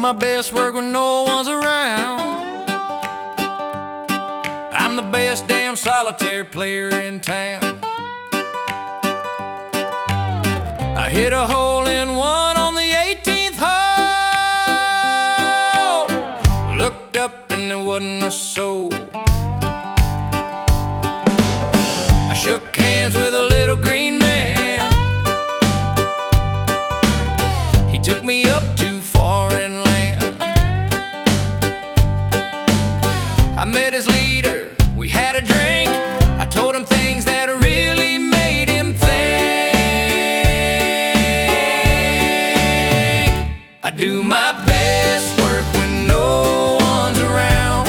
my best work when no one's around. I'm the best damn solitaire player in town. I hit a hole-in-one on the 18th hole. Looked up and there wasn't a soul. I shook hands with a little green man. He took me up to foreign land. I met his leader, we had a drink. I told him things that really made him think. I do my best work when no one's around.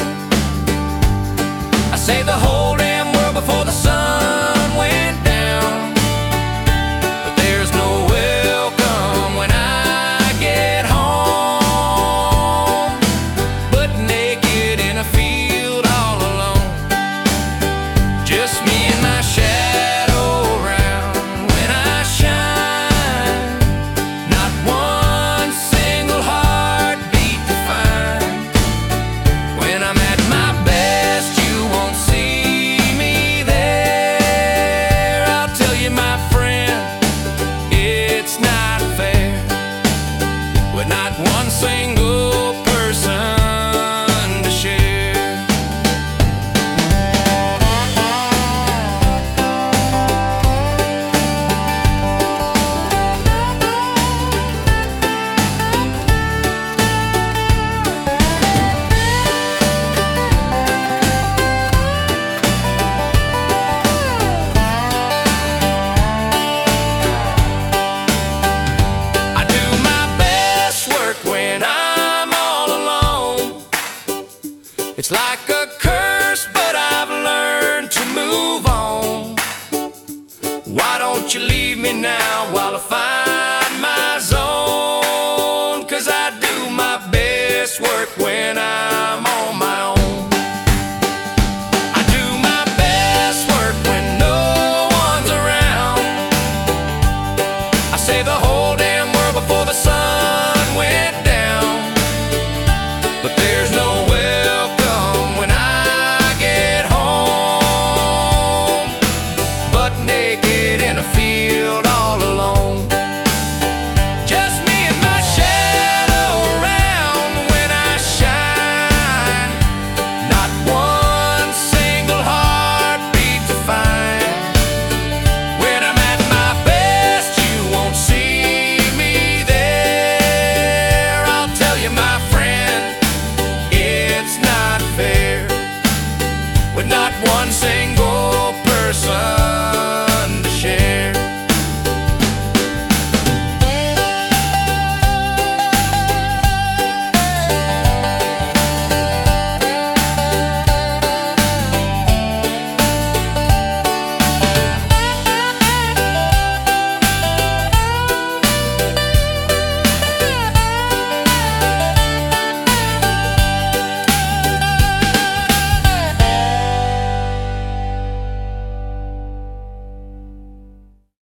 I saved the whole damn world before the sun went down. But there's no welcome when I get home, but naked in a field all alone. Just me and my shadow around. When I shine, not one single heartbeat to find. When I'm at my best, you won't see me there. I'll tell you, my friend, it's not fair, with not one single person to share. I do my best work when I'm all alone. It's like a curse, but I've learned to move on. Why don't you leave me now while I find my zone? 'Cause I do my best work when I'm on my own. I do my best work when no one's around. I saved the whole damn world before the sun went down. But there's no welcome when I get home, but naked in a field all alone. Just me and my shadow around. When I shine, not one single heartbeat to find. When I'm at my best, you won't see me there. I'll tell you, my friend, it's not fair, with not one single